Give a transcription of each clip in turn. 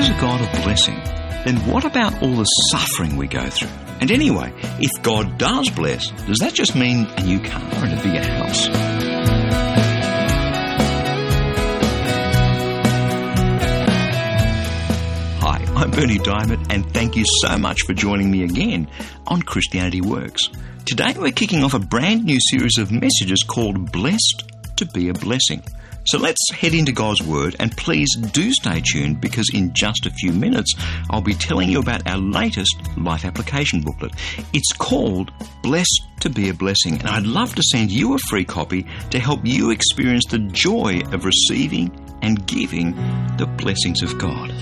a God of blessing, then what about all the suffering we go through? And anyway, if God does bless, does that just mean a new car and a bigger house? Hi, I'm Bernie Diamond, and thank you so much for joining me again on Christianity Works. Today we're kicking off a brand new series of messages called Blessed to be a Blessing. So let's head into God's Word, and please do stay tuned, because in just a few minutes I'll be telling you about our latest life application booklet. It's called Blessed to be a Blessing, and I'd love to send you a free copy to help you experience the joy of receiving and giving the blessings of God.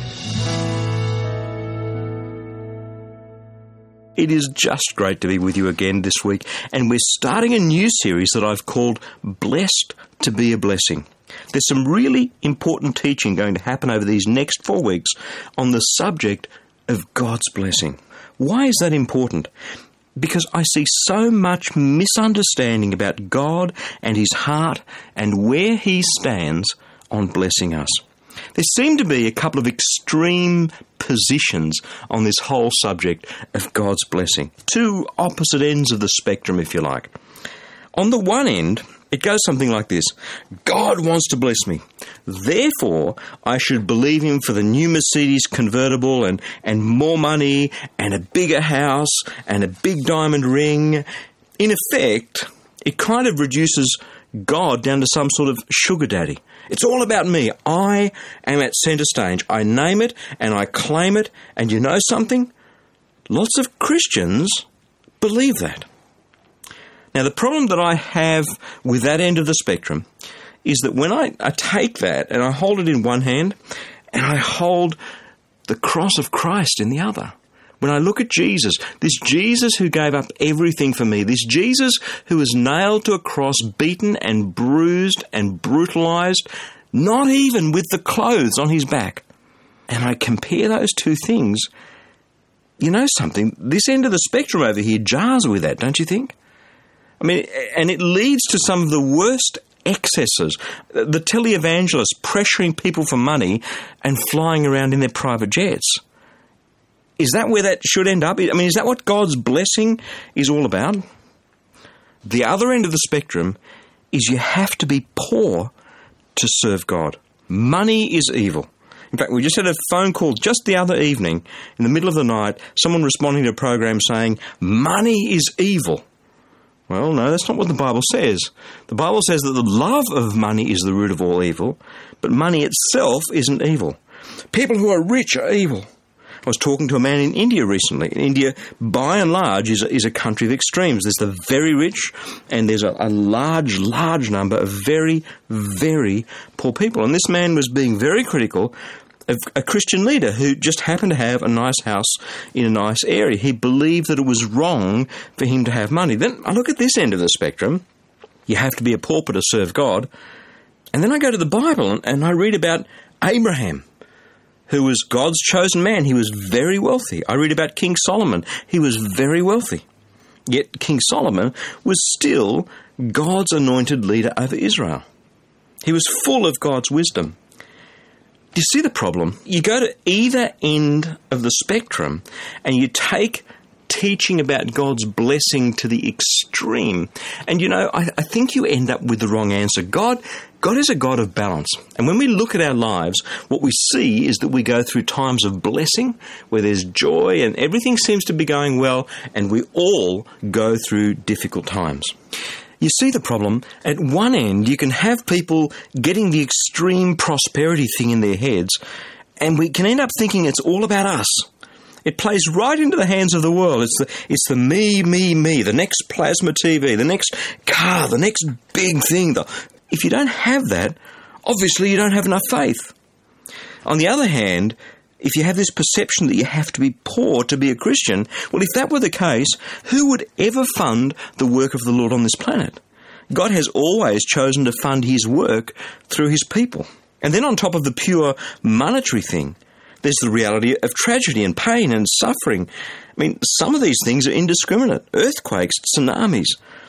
It is just great to be with you again this week, and we're starting a new series that I've called Blessed to be a Blessing. There's some really important teaching going to happen over these next 4 weeks on the subject of God's blessing. Why is that important? Because I see so much misunderstanding about God and His heart and where He stands on blessing us. There seem to be a couple of extreme positions on this whole subject of God's blessing. Two opposite ends of the spectrum, if you like. On the one end, it goes something like this: God wants to bless me, therefore I should believe Him for the new Mercedes convertible and more money and a bigger house and a big diamond ring. In effect, it kind of reduces God down to some sort of sugar daddy. It's all about me. I am at centre stage. I name it and I claim it, and you know something? Lots of Christians believe that. Now, the problem that I have with that end of the spectrum is that when I take that and I hold it in one hand and I hold the cross of Christ in the other, when I look at Jesus, this Jesus who gave up everything for me, this Jesus who was nailed to a cross, beaten and bruised and brutalized, not even with the clothes on His back, and I compare those two things, you know something? This end of the spectrum over here jars with that, don't you think? I mean, and it leads to some of the worst excesses. The televangelists pressuring people for money and flying around in their private jets. Is that where that should end up? I mean, is that what God's blessing is all about? The other end of the spectrum is you have to be poor to serve God. Money is evil. In fact, we just had a phone call just the other evening, in the middle of the night, someone responding to a program saying, money is evil. Well, no, that's not what the Bible says. The Bible says that the love of money is the root of all evil, but money itself isn't evil. People who are rich are evil. I was talking to a man in India recently. India, by and large, is a country of extremes. There's the very rich, and there's a large number of very, very poor people. And this man was being very critical of a Christian leader who just happened to have a nice house in a nice area. He believed that it was wrong for him to have money. Then I look at this end of the spectrum. You have to be a pauper to serve God. And then I go to the Bible and I read about Abraham, who was God's chosen man. He was very wealthy. I read about King Solomon. He was very wealthy. Yet King Solomon was still God's anointed leader over Israel. He was full of God's wisdom. You see the problem? You go to either end of the spectrum and you take teaching about God's blessing to the extreme. And you know, I think you end up with the wrong answer. God is a God of balance. And when we look at our lives, what we see is that we go through times of blessing where there's joy and everything seems to be going well, and we all go through difficult times. You see the problem? At one end, you can have people getting the extreme prosperity thing in their heads, and we can end up thinking it's all about us. It plays right into the hands of the world. It's the me, the next plasma TV, the next car, the next big thing. If you don't have that, obviously you don't have enough faith. On the other hand, if you have this perception that you have to be poor to be a Christian, well, if that were the case, who would ever fund the work of the Lord on this planet? God has always chosen to fund His work through His people. And then on top of the pure monetary thing, there's the reality of tragedy and pain and suffering. I mean, some of these things are indiscriminate. Earthquakes, tsunamis.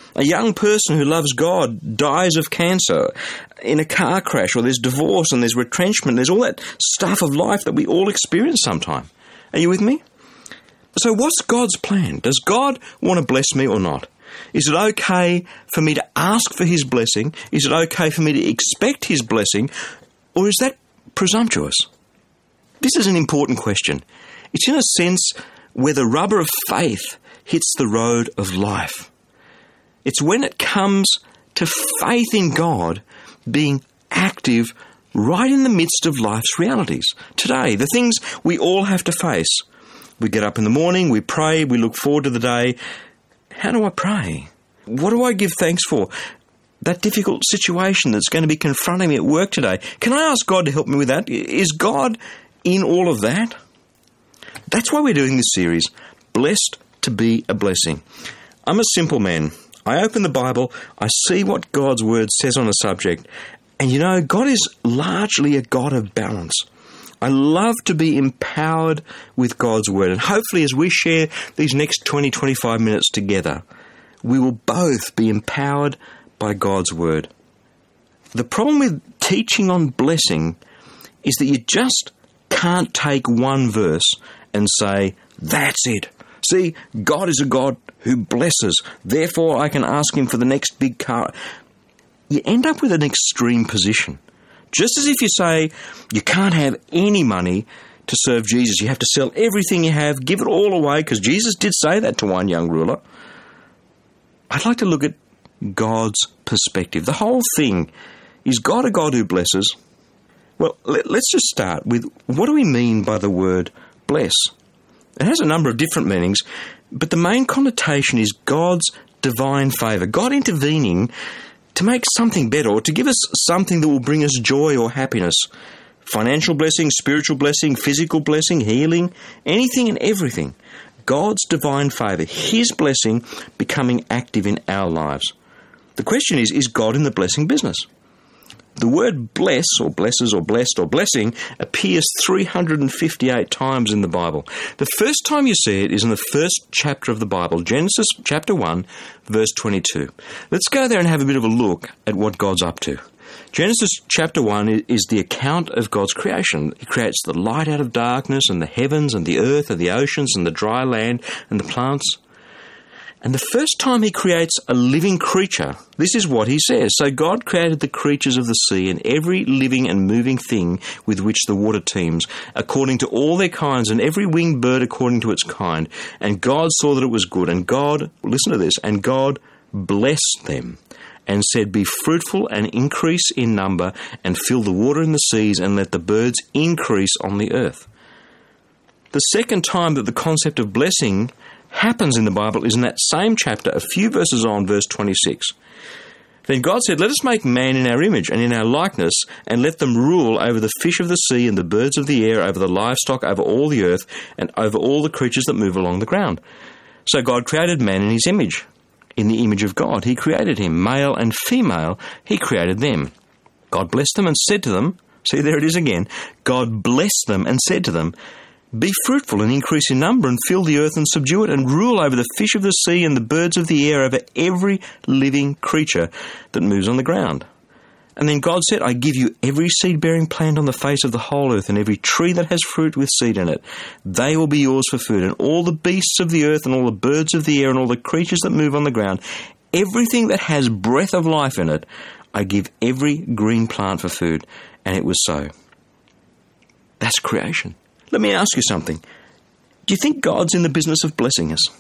A young person who loves God dies of cancer in a car crash, or there's divorce and there's retrenchment. There's all that stuff of life that we all experience sometime. Are you with me? So what's God's plan? Does God want to bless me or not? Is it okay for me to ask for his blessing? Is it okay for me to expect his blessing? Or is that presumptuous? This is an important question. It's in a sense where the rubber of faith hits the road of life. It's when it comes to faith in God being active right in the midst of life's realities. Today, the things we all have to face. We get up in the morning, we pray, we look forward to the day. How do I pray? What do I give thanks for? That difficult situation that's going to be confronting me at work today. Can I ask God to help me with that? Is God in all of that? That's why we're doing this series, Blessed to be a Blessing. I'm a simple man. I open the Bible, I see what God's Word says on a subject, and you know, God is largely a God of balance. I love to be empowered with God's Word, and hopefully as we share these next 20-25 minutes together, we will both be empowered by God's Word. The problem with teaching on blessing is that you just can't take one verse and say, that's it. See, God is a God who blesses, therefore I can ask him for the next big car. You end up with an extreme position. Just as if you say you can't have any money to serve Jesus. You have to sell everything you have, give it all away, because Jesus did say that to one young ruler. I'd like to look at God's perspective. The whole thing, is God a God who blesses? Well, let's just start with, what do we mean by the word bless? It has a number of different meanings, but the main connotation is God's divine favour, God intervening to make something better, or to give us something that will bring us joy or happiness. Financial blessing, spiritual blessing, physical blessing, healing, anything and everything. God's divine favour, his blessing becoming active in our lives. The question is God in the blessing business? The word bless, or blesses, or blessed, or blessing appears 358 times in the Bible. The first time you see it is in the first chapter of the Bible, Genesis chapter 1, verse 22. Let's go there and have a bit of a look at what God's up to. Genesis chapter 1 is the account of God's creation. He creates the light out of darkness, and the heavens, and the earth, and the oceans, and the dry land, and the plants. And the first time he creates a living creature, this is what he says. So God created the creatures of the sea and every living and moving thing with which the water teems, according to all their kinds, and every winged bird according to its kind. And God saw that it was good. And God, listen to this, and God blessed them and said, be fruitful and increase in number, and fill the water in the seas, and let the birds increase on the earth. The second time that the concept of blessing happens in the Bible is in that same chapter, a few verses on, verse 26. Then God said, let us make man in our image and in our likeness, and let them rule over the fish of the sea and the birds of the air, over the livestock, over all the earth, and over all the creatures that move along the ground. So God created man in his image. In the image of God, he created him. Male and female, he created them. God blessed them and said to them, see, there it is again. God blessed them and said to them, be fruitful and increase in number, and fill the earth and subdue it, and rule over the fish of the sea and the birds of the air, over every living creature that moves on the ground. And then God said, I give you every seed-bearing plant on the face of the whole earth, and every tree that has fruit with seed in it. They will be yours for food, and all the beasts of the earth, and all the birds of the air, and all the creatures that move on the ground, everything that has breath of life in it, I give every green plant for food. And it was so. That's creation. Let me ask you something. Do you think God's in the business of blessing us?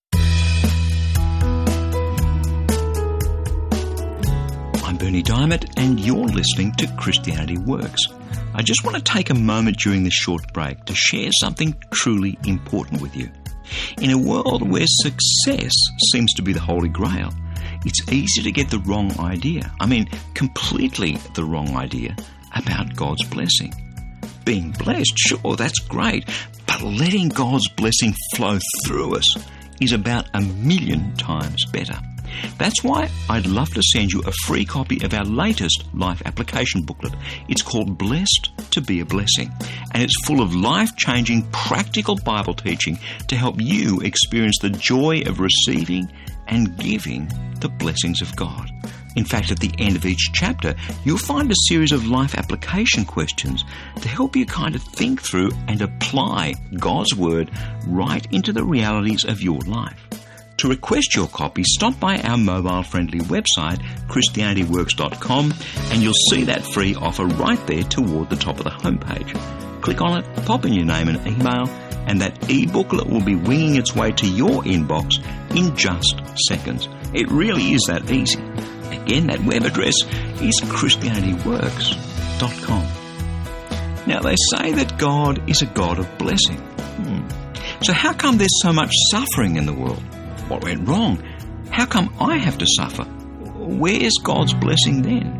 I'm Berni Dymet, and you're listening to Christianity Works. I just want to take a moment during this short break to share something truly important with you. In a world where success seems to be the holy grail, it's easy to get the wrong idea. I mean, completely the wrong idea about God's blessing. Being blessed, sure, that's great, but letting God's blessing flow through us is about 1,000,000 times better. That's why I'd love to send you a free copy of our latest life application booklet. It's called Blessed to be a Blessing, and it's full of life-changing, practical Bible teaching to help you experience the joy of receiving and giving the blessings of God. In fact, at the end of each chapter, you'll find a series of life application questions to help you kind of think through and apply God's Word right into the realities of your life. To request your copy, stop by our mobile-friendly website, ChristianityWorks.com, and you'll see that free offer right there toward the top of the homepage. Click on it, pop in your name and email, and that e-booklet will be winging its way to your inbox in just seconds. It really is that easy. Again, that web address is ChristianityWorks.com. Now, they say that God is a God of blessing. So how come there's so much suffering in the world? What went wrong? How come I have to suffer? Where's God's blessing then?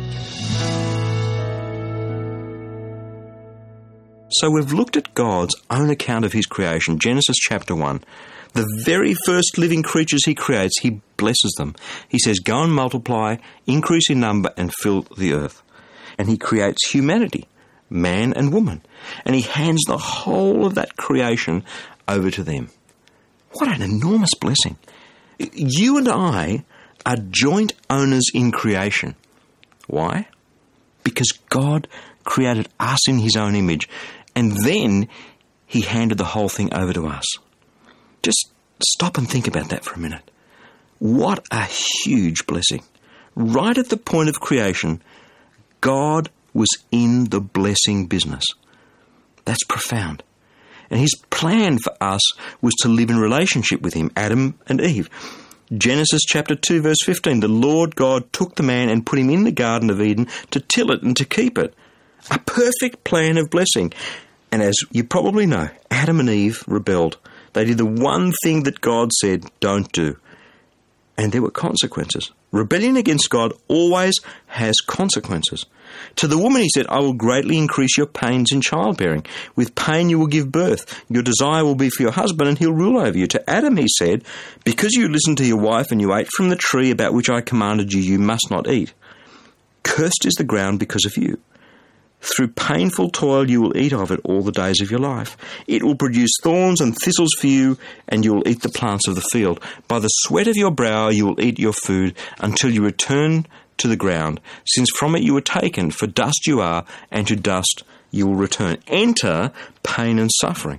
So we've looked at God's own account of his creation, Genesis chapter 1. The very first living creatures he creates, he blesses them. He says, go and multiply, increase in number, and fill the earth. And he creates humanity, man and woman. And he hands the whole of that creation over to them. What an enormous blessing. You and I are joint owners in creation. Why? Because God created us in his own image, and then he handed the whole thing over to us. Just stop and think about that for a minute. What a huge blessing. Right at the point of creation, God was in the blessing business. That's profound. And his plan for us was to live in relationship with him, Adam and Eve. Genesis chapter 2 verse 15, the Lord God took the man and put him in the Garden of Eden to till it and to keep it. A perfect plan of blessing. And as you probably know, Adam and Eve rebelled. They did the one thing that God said, don't do. And there were consequences. Rebellion against God always has consequences. To the woman he said, I will greatly increase your pains in childbearing. With pain you will give birth. Your desire will be for your husband, and he'll rule over you. To Adam he said, because you listened to your wife and you ate from the tree about which I commanded you, you must not eat. Cursed is the ground because of you. Through painful toil you will eat of it all the days of your life. It will produce thorns and thistles for you, and you will eat the plants of the field. By the sweat of your brow you will eat your food until you return to the ground, since from it you were taken, for dust you are, and to dust you will return. Enter pain and suffering.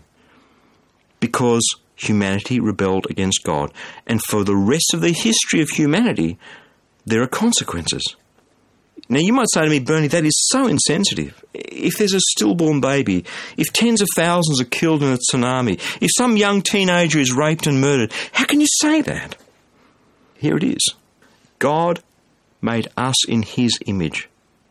Because humanity rebelled against God, and for the rest of the history of humanity, there are consequences. Now, you might say to me, Bernie, that is so insensitive. If there's a stillborn baby, if tens of thousands are killed in a tsunami, if some young teenager is raped and murdered, how can you say that? Here it is. God made us in his image.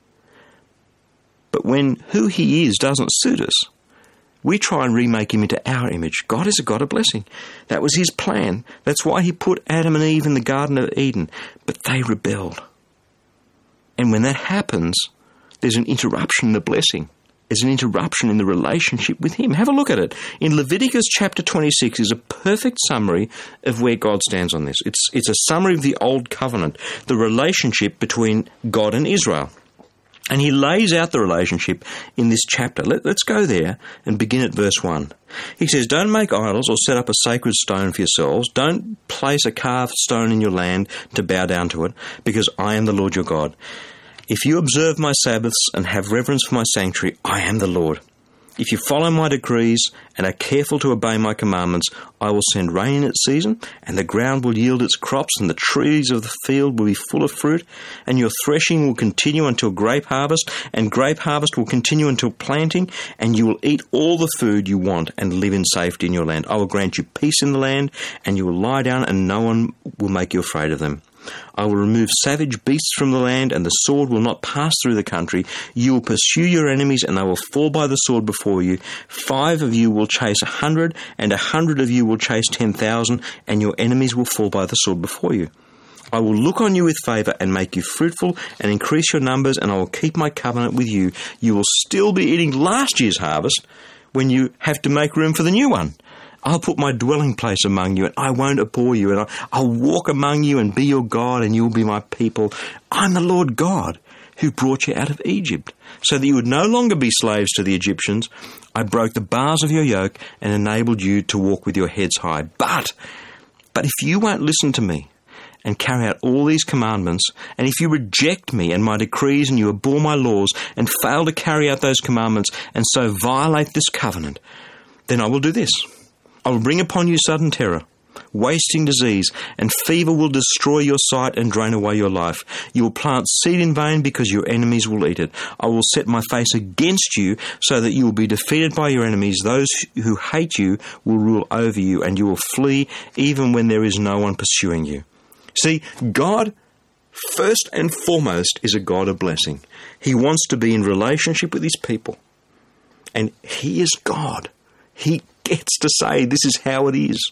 But when who he is doesn't suit us, we try and remake him into our image. God is a God of blessing. That was his plan. That's why he put Adam and Eve in the Garden of Eden. But they rebelled. And when that happens, there's an interruption in the blessing. There's an interruption in the relationship with him. Have a look at it. In Leviticus chapter 26 is a perfect summary of where God stands on this. It's a summary of the Old Covenant, the relationship between God and Israel. And he lays out the relationship in this chapter. Let's go there and begin at verse 1. He says, don't make idols or set up a sacred stone for yourselves. Don't place a carved stone in your land to bow down to it, because I am the Lord your God. If you observe my Sabbaths and have reverence for my sanctuary, I am the Lord. If you follow my decrees and are careful to obey my commandments, I will send rain in its season, and the ground will yield its crops, and the trees of the field will be full of fruit, and your threshing will continue until grape harvest, and grape harvest will continue until planting, and you will eat all the food you want and live in safety in your land. I will grant you peace in the land, and you will lie down, and no one will make you afraid of them. I will remove savage beasts from the land, and the sword will not pass through the country. You will pursue your enemies, and they will fall by the sword before you. 5 of you will chase 100, and 100 of you will chase 10,000, and your enemies will fall by the sword before you. I will look on you with favour and make you fruitful and increase your numbers, and I will keep my covenant with you. You will still be eating last year's harvest when you have to make room for the new one. I'll put my dwelling place among you, and I won't abhor you, and I'll walk among you and be your God, and you'll be my people. I'm the Lord God who brought you out of Egypt, so that you would no longer be slaves to the Egyptians. I broke the bars of your yoke and enabled you to walk with your heads high. But But if you won't listen to me and carry out all these commandments, and if you reject me and my decrees and you abhor my laws and fail to carry out those commandments and so violate this covenant, then I will do this. I will bring upon you sudden terror, wasting disease, and fever will destroy your sight and drain away your life. You will plant seed in vain because your enemies will eat it. I will set my face against you so that you will be defeated by your enemies. Those who hate you will rule over you, and you will flee even when there is no one pursuing you. See, God, first and foremost, is a God of blessing. He wants to be in relationship with his people. And he is God. He gets to say, this is how it is.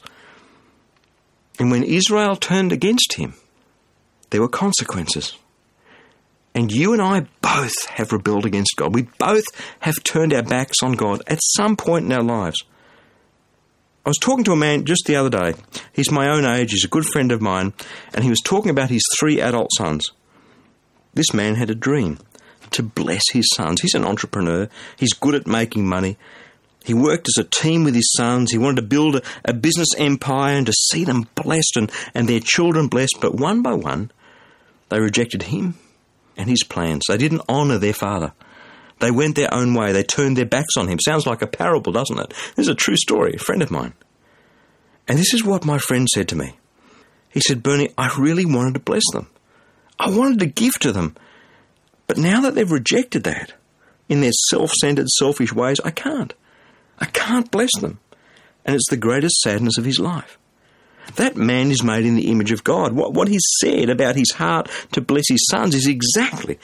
And when Israel turned against him, there were consequences. And you and I both have rebelled against God. We both have turned our backs on God at some point in our lives. I was talking to a man just the other day. He's my own age, he's a good friend of mine, and he was talking about his 3 adult sons. This man had a dream to bless his sons. He's an entrepreneur. He's good at making money. He worked as a team with his sons. He wanted to build a business empire and to see them blessed and their children blessed. But one by one, they rejected him and his plans. They didn't honour their father. They went their own way. They turned their backs on him. Sounds like a parable, doesn't it? This is a true story, a friend of mine. And this is what my friend said to me. He said, Bernie, I really wanted to bless them. I wanted to give to them. But now that they've rejected that in their self-centered, selfish ways, I can't. I can't bless them. And it's the greatest sadness of his life. That man is made in the image of God. What he said about his heart to bless his sons is exactly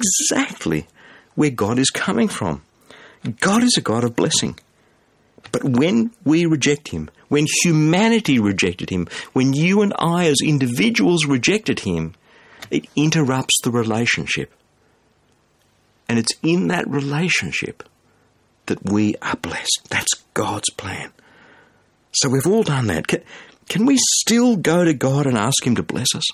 where God is coming from. God is a God of blessing. But when we reject him, when humanity rejected him, when you and I as individuals rejected him, it interrupts the relationship. And it's in that relationship that we are blessed. That's God's plan. So we've all done that. Can we still go to God and ask him to bless us?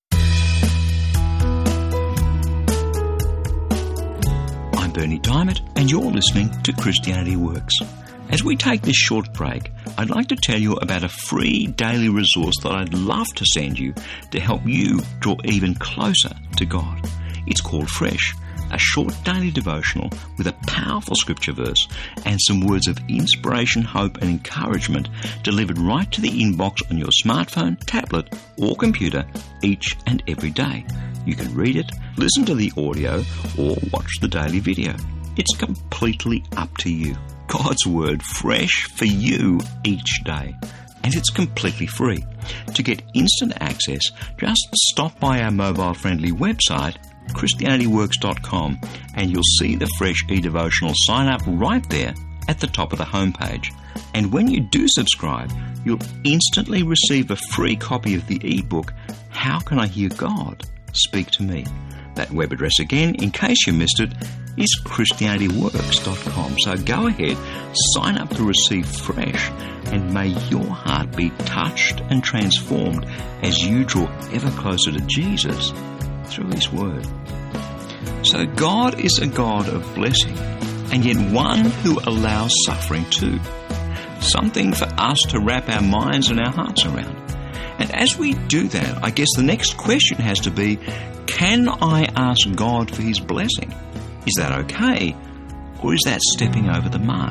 I'm Bernie Diamond, and you're listening to Christianity Works. As we take this short break, I'd like to tell you about a free daily resource that I'd love to send you to help you draw even closer to God. It's called Fresh, a short daily devotional with a powerful scripture verse and some words of inspiration, hope and encouragement delivered right to the inbox on your smartphone, tablet or computer each and every day. You can read it, listen to the audio or watch the daily video. It's completely up to you. God's Word fresh for you each day. And it's completely free. To get instant access, just stop by our mobile-friendly website, ChristianityWorks.com, and you'll see the Fresh eDevotional sign up right there at the top of the homepage. And when you do subscribe, you'll instantly receive a free copy of the ebook, How Can I Hear God Speak to Me? That web address again, in case you missed it, is ChristianityWorks.com. So go ahead, sign up to receive Fresh, and may your heart be touched and transformed as you draw ever closer to Jesus through his word. So God is a God of blessing, and yet one who allows suffering too. Something for us to wrap our minds and our hearts around. And as we do that, I guess the next question has to be, can I ask God for his blessing? Is that okay? Or is that stepping over the mark?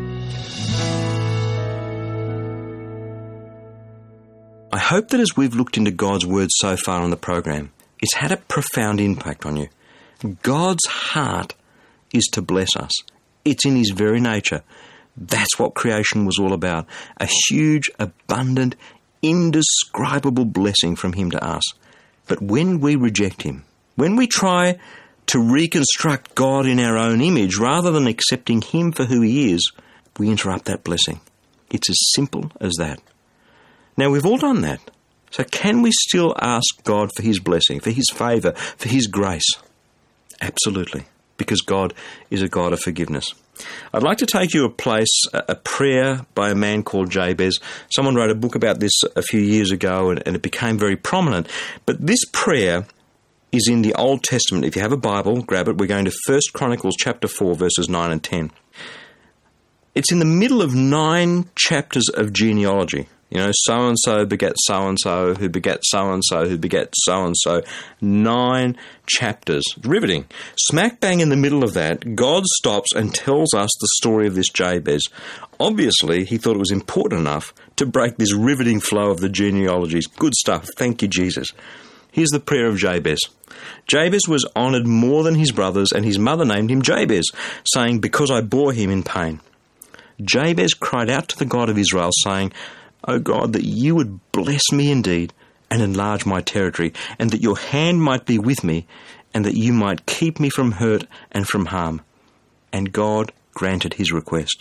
I hope that as we've looked into God's Word so far on the program, it's had a profound impact on you. God's heart is to bless us. It's in his very nature. That's what creation was all about. A huge, abundant, indescribable blessing from him to us. But when we reject him, when we try to reconstruct God in our own image rather than accepting him for who he is, we interrupt that blessing. It's as simple as that. Now, we've all done that. So can we still ask God for his blessing, for his favour, for his grace? Absolutely, because God is a God of forgiveness. I'd like to take you a prayer by a man called Jabez. Someone wrote a book about this a few years ago and it became very prominent. But this prayer is in the Old Testament. If you have a Bible, grab it. We're going to 1 Chronicles chapter 4, verses 9 and 10. It's in the middle of 9 chapters of genealogy. You know, so-and-so beget so-and-so, who beget so-and-so, who beget so-and-so. 9 chapters. Riveting. Smack bang in the middle of that, God stops and tells us the story of this Jabez. Obviously, he thought it was important enough to break this riveting flow of the genealogies. Good stuff. Thank you, Jesus. Here's the prayer of Jabez. Jabez was honoured more than his brothers, and his mother named him Jabez, saying, because I bore him in pain. Jabez cried out to the God of Israel, saying, O God, that you would bless me indeed and enlarge my territory, and that your hand might be with me, and that you might keep me from hurt and from harm. And God granted his request.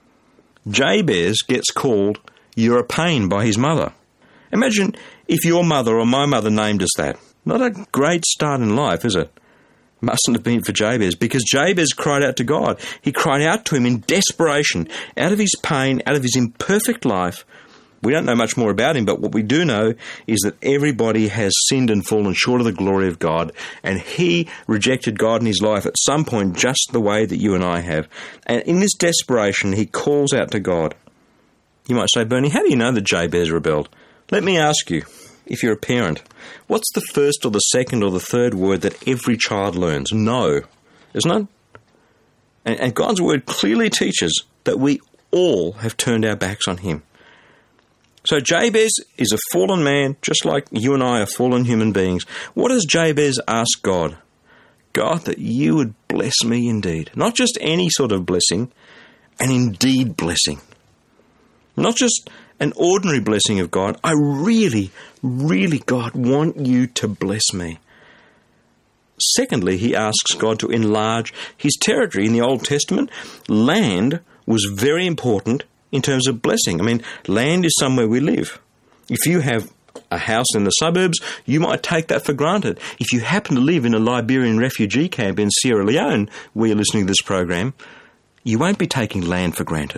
Jabez gets called, you're a pain, by his mother. Imagine if your mother or my mother named us that. Not a great start in life, is it? Mustn't have been for Jabez, because Jabez cried out to God. He cried out to him in desperation, out of his pain, out of his imperfect life. We don't know much more about him, but what we do know is that everybody has sinned and fallen short of the glory of God, and he rejected God in his life at some point just the way that you and I have. And in this desperation, he calls out to God. You might say, Bernie, how do you know that Jabez rebelled? Let me ask you, if you're a parent, what's the first or the second or the third word that every child learns? No, isn't it? And God's word clearly teaches that we all have turned our backs on him. So Jabez is a fallen man, just like you and I are fallen human beings. What does Jabez ask God? God, that you would bless me indeed. Not just any sort of blessing, an indeed blessing. Not just an ordinary blessing of God. I really, really, God, want you to bless me. Secondly, he asks God to enlarge his territory. In the Old Testament, land was very important in terms of blessing. I mean, land is somewhere we live. If you have a house in the suburbs, you might take that for granted. If you happen to live in a Liberian refugee camp in Sierra Leone, where you're listening to this program, you won't be taking land for granted.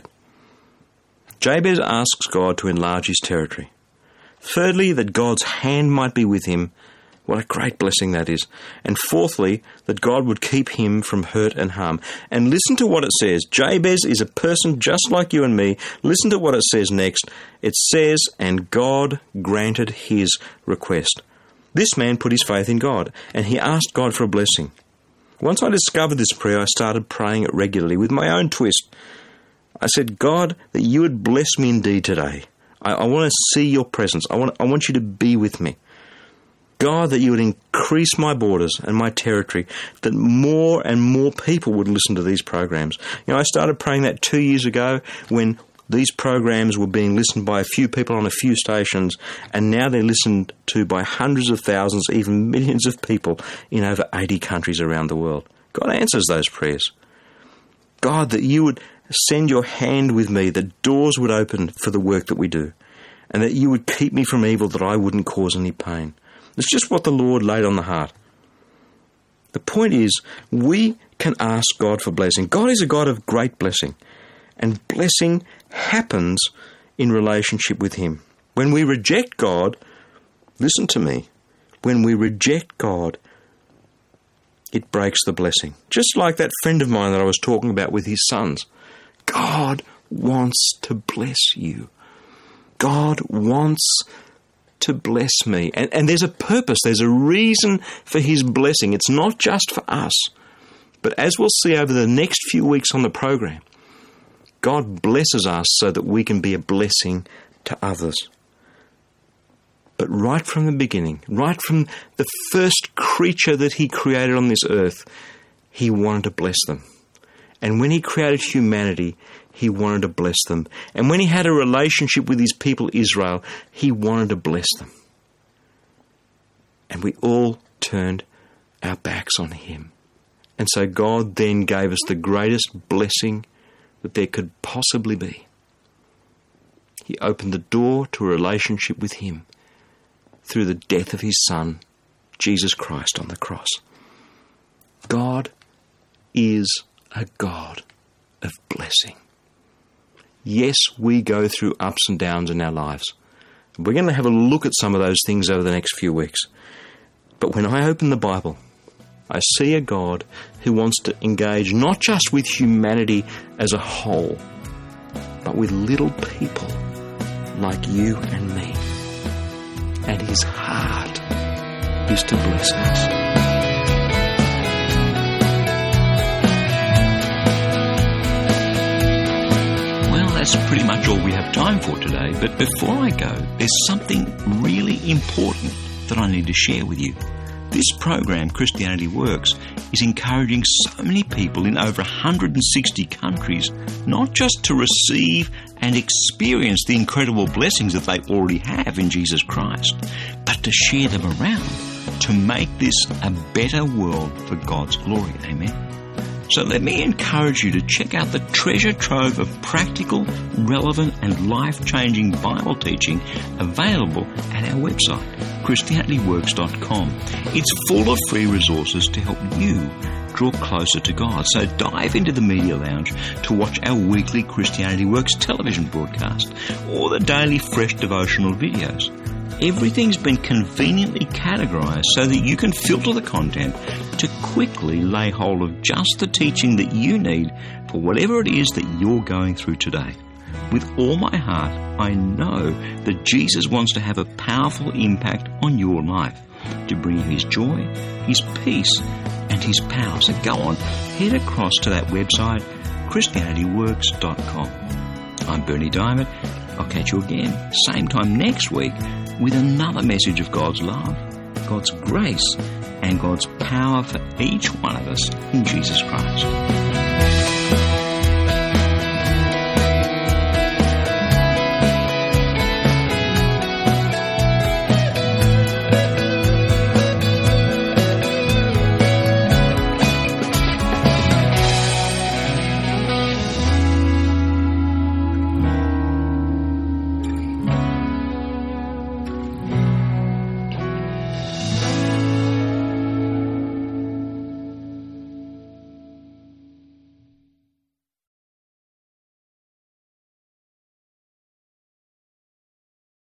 Jabez asks God to enlarge his territory. Thirdly, that God's hand might be with him. What a great blessing that is. And fourthly, that God would keep him from hurt and harm. And listen to what it says. Jabez is a person just like you and me. Listen to what it says next. It says, and God granted his request. This man put his faith in God, and he asked God for a blessing. Once I discovered this prayer, I started praying it regularly with my own twist. I said, God, that you would bless me indeed today. I want to see your presence. I want you to be with me. God, that you would increase my borders and my territory, that more and more people would listen to these programs. You know, I started praying that 2 years ago when these programs were being listened by a few people on a few stations, and now they're listened to by hundreds of thousands, even millions of people in over 80 countries around the world. God answers those prayers. God, that you would send your hand with me, that doors would open for the work that we do, and that you would keep me from evil, that I wouldn't cause any pain. It's just what the Lord laid on the heart. The point is, we can ask God for blessing. God is a God of great blessing, and blessing happens in relationship with him. When we reject God, listen to me, when we reject God, it breaks the blessing. Just like that friend of mine that I was talking about with his sons. God wants to bless you. God wants to bless me. And there's a purpose, there's a reason for his blessing. It's not just for us. But as we'll see over the next few weeks on the program, God blesses us so that we can be a blessing to others. But right from the beginning, right from the first creature that he created on this earth, he wanted to bless them. And when he created humanity, he wanted to bless them. And when he had a relationship with his people Israel, he wanted to bless them. And we all turned our backs on him. And so God then gave us the greatest blessing that there could possibly be. He opened the door to a relationship with him through the death of his Son, Jesus Christ, on the cross. God is a God of blessing. Yes, we go through ups and downs in our lives. We're going to have a look at some of those things over the next few weeks. But when I open the Bible, I see a God who wants to engage not just with humanity as a whole, but with little people like you and me. And his heart is to bless us. That's pretty much all we have time for today, but before I go, there's something really important that I need to share with you. This program, Christianity Works, is encouraging so many people in over 160 countries not just to receive and experience the incredible blessings that they already have in Jesus Christ, but to share them around to make this a better world for God's glory. Amen. So let me encourage you to check out the treasure trove of practical, relevant and life-changing Bible teaching available at our website, ChristianityWorks.com. It's full of free resources to help you draw closer to God. So dive into the Media Lounge to watch our weekly Christianity Works television broadcast or the daily fresh devotional videos. Everything's been conveniently categorized so that you can filter the content to quickly lay hold of just the teaching that you need for whatever it is that you're going through today. With all my heart, I know that Jesus wants to have a powerful impact on your life, to bring you his joy, his peace, and his power. So go on, head across to that website, ChristianityWorks.com. I'm Bernie Diamond. I'll catch you again, same time next week, with another message of God's love, God's grace, and God's power for each one of us in Jesus Christ.